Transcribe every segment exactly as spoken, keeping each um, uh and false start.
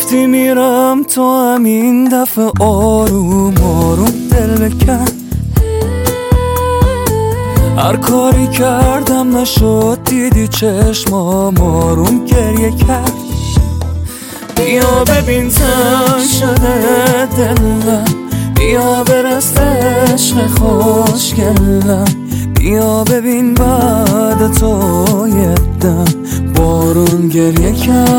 گفتی میرم تو همین دفعه آروم آروم دل بکن. هر کاری کردم نشد، دیدی چشمام آروم گریه کرد. بیا ببین تنگ شده دلم، بیا برست عشق خوشگلم. بیا ببین بعد تو یه دم بارون گریه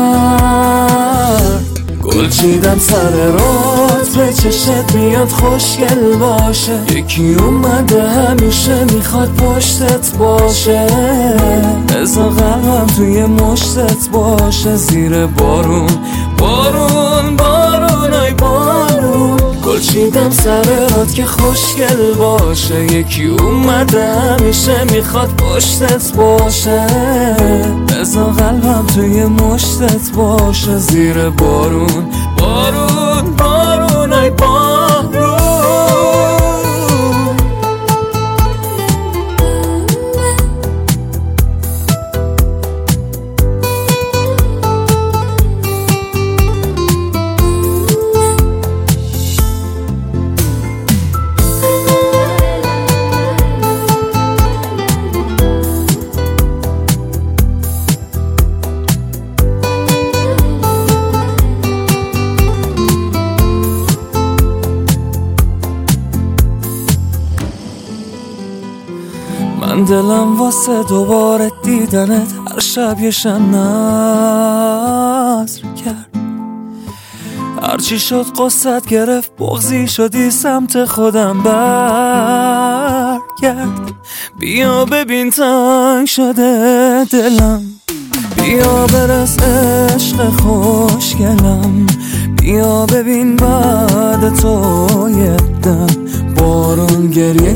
کرد. گل چیدم سر رات به چشت میاد خوشگل باشه. یکی اومده همیشه میخواد پشتت باشه. بذار قلبم توی مشتت باشه. زیر بارون بارون بارون ای بارون. گل چیدم سر رات که خوشگل باشه. یکی اومده همیشه میخواد پشتت باشه. بذار قلبم توی مشتت باشه. زیر بارون بارون بارون ای بارون. من دلم واسه دوباره دیدنت هر شب یه شب نظر کرد. هرچی شد قصت گرفت، بغضی شدی سمت خودم برگرد. بیا ببین تنگ شده دلم، بیا برس عشق خوشگلم. بیا ببین بعد تو یه دم بارون گریه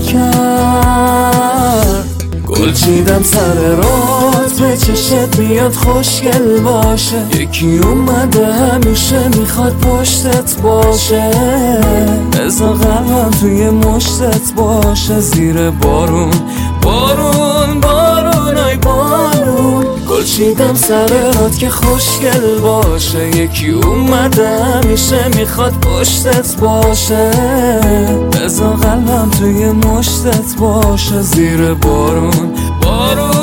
کرد. گل چیدم سر رات به چشت میاد خوشگل باشه. یکی اومده همیشه میخواد پشتت باشه. بذار قلبم توی مشتت باشه. زیر بارون بارون بارون ای بارون. گل چیدم سر رات که خوشگل باشه. یکی اومده همیشه میخواد پشتت باشه. بذار قلبم توی مشتت باشه. زیر بارون بارون